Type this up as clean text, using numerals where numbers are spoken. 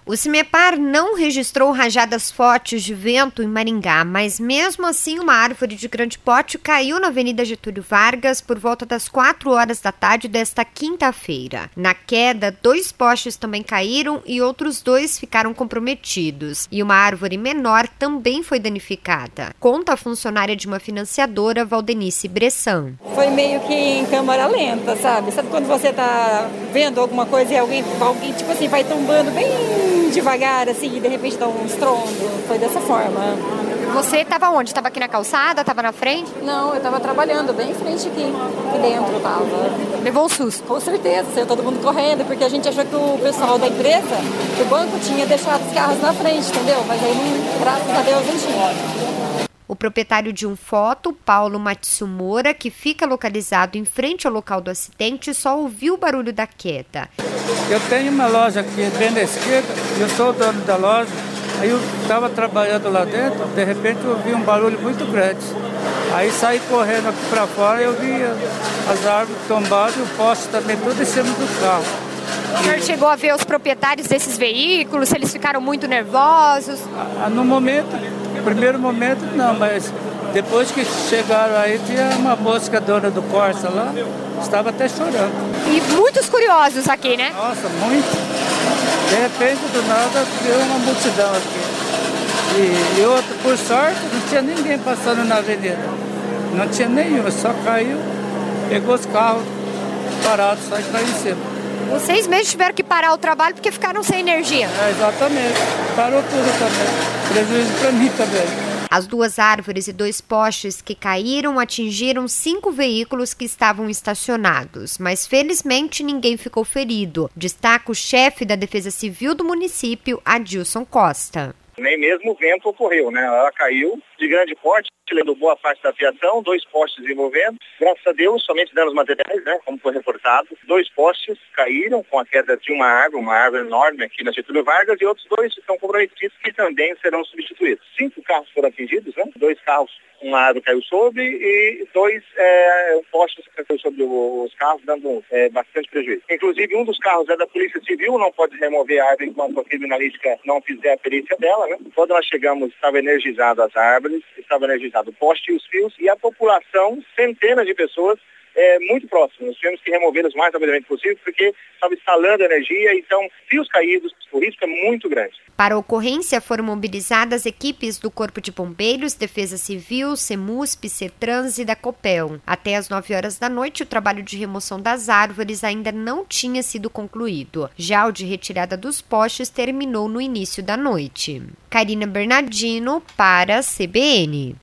O CIMEPAR não registrou rajadas fortes de vento em Maringá, mas mesmo assim uma árvore de grande porte caiu na Avenida Getúlio Vargas por volta das 4 horas da tarde desta quinta-feira. Na queda, 2 postes também caíram e outros 2 ficaram comprometidos. E uma árvore menor também foi danificada. Conta a funcionária de uma financiadora, Valdenice Bressan. Foi meio que em câmera lenta, sabe? Sabe quando você tá vendo alguma coisa e alguém tipo assim, vai tombando bem devagar, assim, e de repente dá um estrondo. Foi dessa forma. Você estava onde? Estava aqui na calçada? Estava na frente? Não, eu estava trabalhando bem em frente aqui dentro eu tava. Levou um susto? Com certeza, saiu todo mundo correndo, porque a gente achou que o pessoal da empresa, do banco, tinha deixado os carros na frente, entendeu? Mas aí, graças a Deus, não tinha. O proprietário de um foto, Paulo Matsumura, que fica localizado em frente ao local do acidente, só ouviu o barulho da queda. Eu tenho uma loja aqui bem na esquerda, eu sou o dono da loja, aí eu estava trabalhando lá dentro, de repente eu ouvi um barulho muito grande. Aí saí correndo aqui para fora e eu vi as árvores tombadas e o poste também tudo em cima do carro. O senhor chegou a ver os proprietários desses veículos, se eles ficaram muito nervosos? No primeiro momento não, mas depois que chegaram aí, tinha uma moça dona do Corsa lá, estava até chorando. E muitos curiosos aqui, né? Nossa, muito. De repente, do nada, deu uma multidão aqui. E outra, por sorte, não tinha ninguém passando na avenida. Não tinha nenhum, só caiu, pegou os carros parados, só caiu em cima. Vocês mesmos tiveram que parar o trabalho porque ficaram sem energia. Exatamente. Parou tudo também. Prejuízo para mim também. As 2 árvores e 2 postes que caíram atingiram 5 veículos que estavam estacionados, mas felizmente ninguém ficou ferido. Destaca o chefe da Defesa Civil do município, Adilson Costa. Nem mesmo o vento ocorreu, né? Ela caiu de grande porte, levando boa parte da fiação, 2 postes envolvendo. Graças a Deus, somente danos materiais, né? Como foi reportado. 2 postes caíram com a queda de uma árvore enorme aqui na Getúlio Vargas, e outros 2 estão comprometidos que também serão substituídos. 5 carros foram atingidos, né? 2 carros, uma árvore caiu sobre e 2 postes caiu sobre os carros, dando bastante prejuízo. Inclusive, um dos carros é da Polícia Civil, não pode remover a árvore enquanto a criminalística não fizer a perícia dela, né? Quando nós chegamos, estava energizado as árvores, estava energizado o poste e os fios, e a população, centenas de pessoas, muito próximo. Nós tivemos que removê-los o mais rapidamente possível, porque estava instalando energia, então fios caídos, o risco é muito grande. Para a ocorrência foram mobilizadas equipes do Corpo de Bombeiros, Defesa Civil, CEMUSP, CETRANS e da Copel. Até às 9 horas da noite, o trabalho de remoção das árvores ainda não tinha sido concluído. Já o de retirada dos postes terminou no início da noite. Karina Bernardino para a CBN.